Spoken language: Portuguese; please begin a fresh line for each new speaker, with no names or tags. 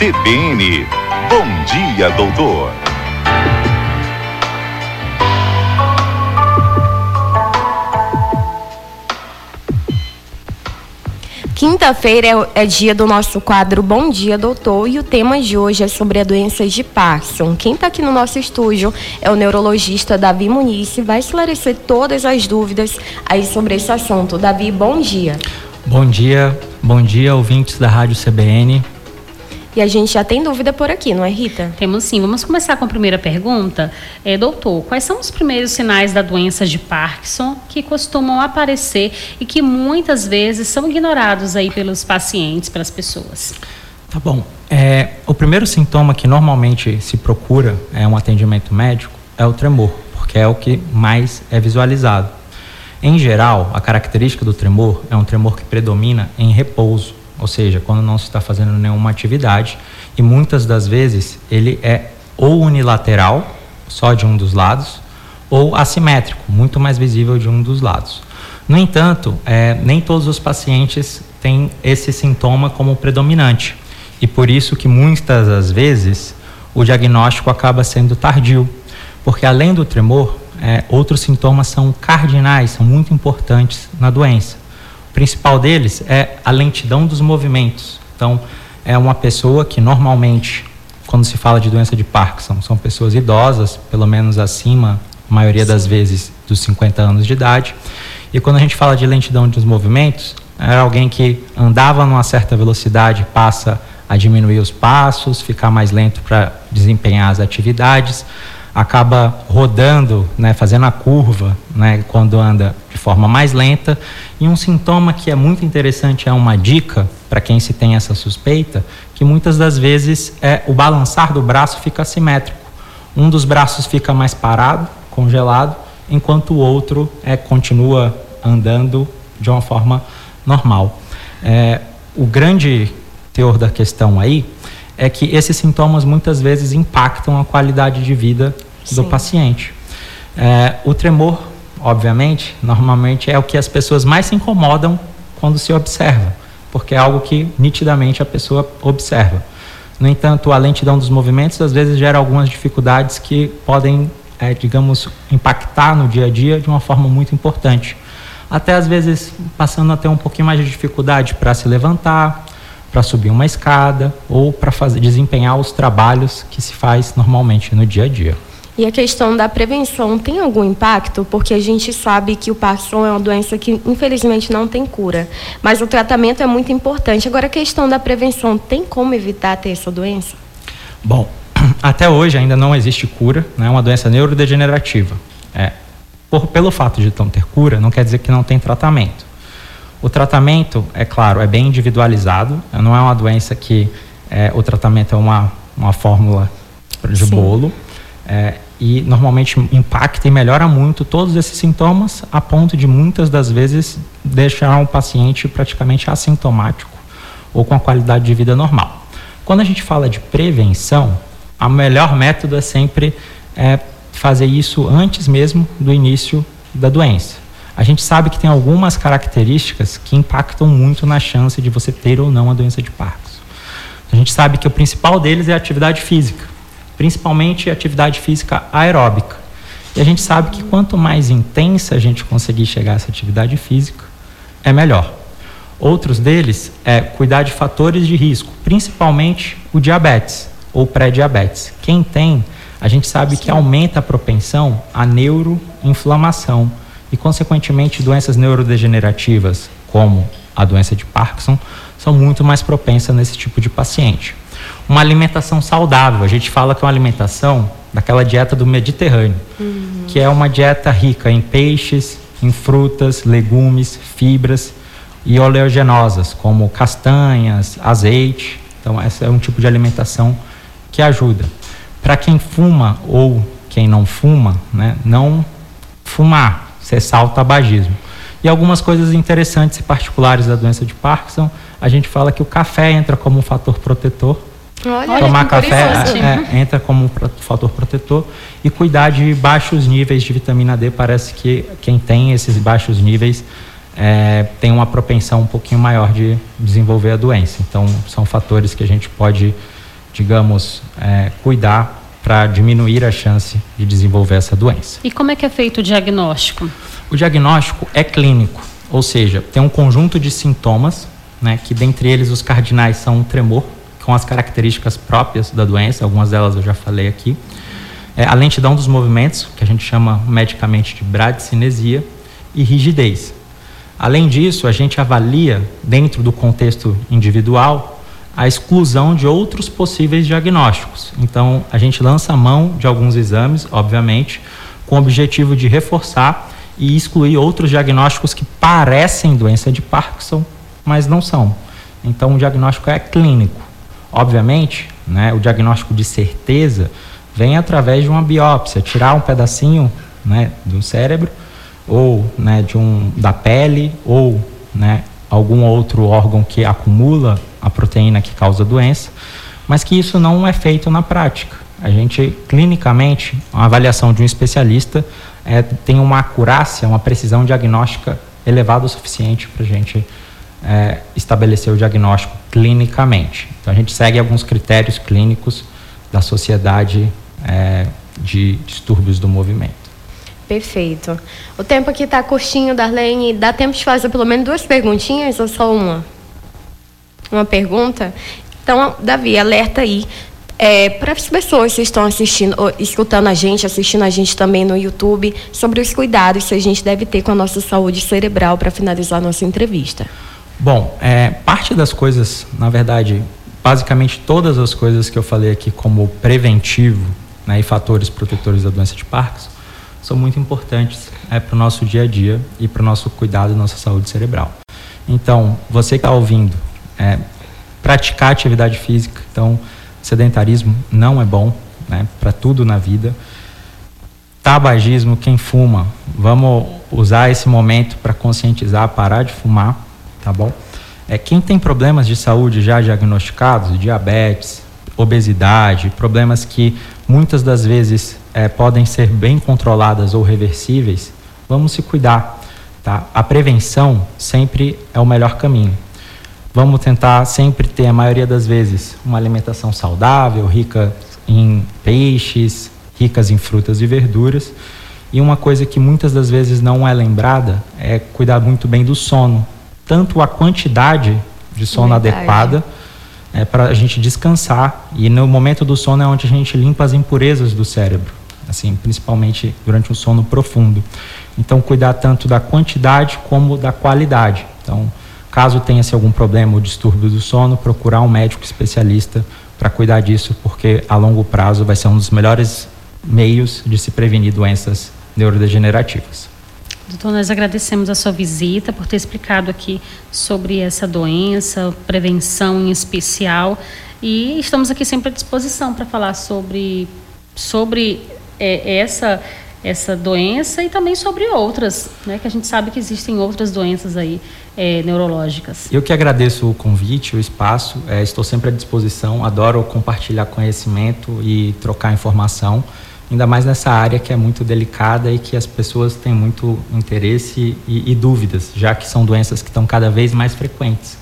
CBN. Bom dia, doutor.
Quinta-feira é dia do nosso quadro Bom Dia, Doutor, e o tema de hoje é sobre a doença de Parkinson. Quem está aqui no nosso estúdio é o neurologista Davi Muniz, e vai esclarecer todas as dúvidas aí sobre esse assunto. Davi, bom dia.
Bom dia, ouvintes da Rádio CBN.
E a gente já tem dúvida por aqui, não é, Rita?
Temos sim. Vamos começar com a primeira pergunta. Doutor, quais são os primeiros sinais da doença de Parkinson que costumam aparecer e que muitas vezes são ignorados aí pelos pacientes, pelas pessoas?
Tá bom. O primeiro sintoma que normalmente se procura um atendimento médico é o tremor, porque é o que mais é visualizado. Em geral, a característica do tremor é um tremor que predomina em repouso, ou seja, quando não se está fazendo nenhuma atividade, e muitas das vezes ele é ou unilateral, só de um dos lados, ou assimétrico, muito mais visível de um dos lados. No entanto, nem todos os pacientes têm esse sintoma como predominante, e por isso que muitas das vezes o diagnóstico acaba sendo tardio, porque além do tremor, outros sintomas são cardinais, são muito importantes na doença. O principal deles é a lentidão dos movimentos. Então, é uma pessoa que normalmente, quando se fala de doença de Parkinson, são pessoas idosas, pelo menos acima, a maioria das vezes, dos 50 anos de idade. E quando a gente fala de lentidão dos movimentos, é alguém que andava numa certa velocidade, passa a diminuir os passos, ficar mais lento para desempenhar as atividades, acaba rodando, fazendo a curva, quando anda de forma mais lenta. E um sintoma que é muito interessante, é uma dica para quem se tem essa suspeita, que muitas das vezes o balançar do braço fica assimétrico. Um dos braços fica mais parado, congelado, enquanto o outro continua andando de uma forma normal. O grande teor da questão aí é que esses sintomas muitas vezes impactam a qualidade de vida do paciente. O tremor, obviamente, normalmente é o que as pessoas mais se incomodam quando se observa, porque é algo que nitidamente a pessoa observa. No entanto, a lentidão dos movimentos às vezes gera algumas dificuldades que podem, impactar no dia a dia de uma forma muito importante. Até às vezes passando a ter um pouquinho mais de dificuldade para se levantar, para subir uma escada ou para desempenhar os trabalhos que se faz normalmente no dia a dia.
E a questão da prevenção tem algum impacto? Porque a gente sabe que o Parkinson é uma doença que infelizmente não tem cura, mas o tratamento é muito importante. Agora, a questão da prevenção, tem como evitar ter essa doença?
Bom, até hoje ainda não existe cura, é uma doença neurodegenerativa. Pelo fato de não ter cura, não quer dizer que não tem tratamento. O tratamento, é claro, é bem individualizado, não é uma doença que o tratamento é uma fórmula de bolo, e normalmente impacta e melhora muito todos esses sintomas, a ponto de muitas das vezes deixar um paciente praticamente assintomático ou com a qualidade de vida normal. Quando a gente fala de prevenção, o melhor método é sempre fazer isso antes mesmo do início da doença. A gente sabe que tem algumas características que impactam muito na chance de você ter ou não a doença de Parkinson. A gente sabe que o principal deles é a atividade física, principalmente a atividade física aeróbica. E a gente sabe que quanto mais intensa a gente conseguir chegar a essa atividade física, é melhor. Outros deles é cuidar de fatores de risco, principalmente o diabetes ou pré-diabetes. Quem tem, a gente sabe que aumenta a propensão à neuroinflamação, e, consequentemente, doenças neurodegenerativas, como a doença de Parkinson, são muito mais propensas nesse tipo de paciente. Uma alimentação saudável, a gente fala que é uma alimentação daquela dieta do Mediterrâneo, que é uma dieta rica em peixes, em frutas, legumes, fibras e oleaginosas, como castanhas, azeite. Então, esse é um tipo de alimentação que ajuda. Para quem fuma ou quem não fuma, não fumar, cessar o tabagismo. E algumas coisas interessantes e particulares da doença de Parkinson, a gente fala que o café entra como um fator protetor. Tomar café entra como um fator protetor, e cuidar de baixos níveis de vitamina D. Parece que quem tem esses baixos níveis tem uma propensão um pouquinho maior de desenvolver a doença. Então, são fatores que a gente pode digamos, cuidar para diminuir a chance de desenvolver essa doença.
E como é que é feito o diagnóstico?
O diagnóstico é clínico, ou seja, tem um conjunto de sintomas, né, que dentre eles os cardinais são o tremor, com as características próprias da doença, algumas delas eu já falei aqui, a lentidão dos movimentos, que a gente chama medicamente de bradicinesia, e rigidez. Além disso, a gente avalia, dentro do contexto individual, a exclusão de outros possíveis diagnósticos. Então, a gente lança a mão de alguns exames, obviamente, com o objetivo de reforçar e excluir outros diagnósticos que parecem doença de Parkinson, mas não são. Então, o diagnóstico é clínico. Obviamente, né, o diagnóstico de certeza vem através de uma biópsia, tirar um pedacinho, né, do cérebro, ou, né, da pele, ou, né, algum outro órgão que acumula a proteína que causa a doença, mas que isso não é feito na prática. A gente, clinicamente, a avaliação de um especialista tem uma acurácia, uma precisão diagnóstica elevada o suficiente para a gente estabelecer o diagnóstico clinicamente. Então, a gente segue alguns critérios clínicos da Sociedade de Distúrbios do Movimento.
Perfeito. O tempo aqui está curtinho, Darlene. Dá tempo de fazer pelo menos 2 perguntinhas ou só uma? Uma pergunta? Então, Davi, alerta aí para as pessoas que estão assistindo, escutando a gente, assistindo a gente também no YouTube, sobre os cuidados que a gente deve ter com a nossa saúde cerebral para finalizar a nossa entrevista. Bom,
parte das coisas, na verdade, basicamente todas as coisas que eu falei aqui como preventivo, né, e fatores protetores da doença de Parkinson, são muito importantes para o nosso dia a dia e para o nosso cuidado da nossa saúde cerebral. Então, você que está ouvindo, praticar atividade física, então, sedentarismo não é bom, né, para tudo na vida. Tabagismo, quem fuma, vamos usar esse momento para conscientizar, parar de fumar, tá bom? Quem tem problemas de saúde já diagnosticados, diabetes, obesidade, problemas que muitas das vezes podem ser bem controladas ou reversíveis, vamos se cuidar, tá? A prevenção sempre é o melhor caminho. Vamos tentar sempre ter, a maioria das vezes, uma alimentação saudável, rica em peixes, ricas em frutas e verduras. E uma coisa que muitas das vezes não é lembrada é cuidar muito bem do sono. Tanto a quantidade de sono adequada, para a gente descansar, e no momento do sono é onde a gente limpa as impurezas do cérebro, assim, principalmente durante um sono profundo. Então, cuidar tanto da quantidade como da qualidade. Então, caso tenha-se algum problema ou distúrbio do sono, procurar um médico especialista para cuidar disso, porque a longo prazo vai ser um dos melhores meios de se prevenir doenças neurodegenerativas.
Doutor, nós agradecemos a sua visita, por ter explicado aqui sobre essa doença, prevenção em especial, e estamos aqui sempre à disposição para falar sobre essa doença e também sobre outras, né, que a gente sabe que existem outras doenças aí neurológicas.
Eu que agradeço o convite, o espaço, estou sempre à disposição, adoro compartilhar conhecimento e trocar informação, ainda mais nessa área que é muito delicada e que as pessoas têm muito interesse e dúvidas, já que são doenças que estão cada vez mais frequentes.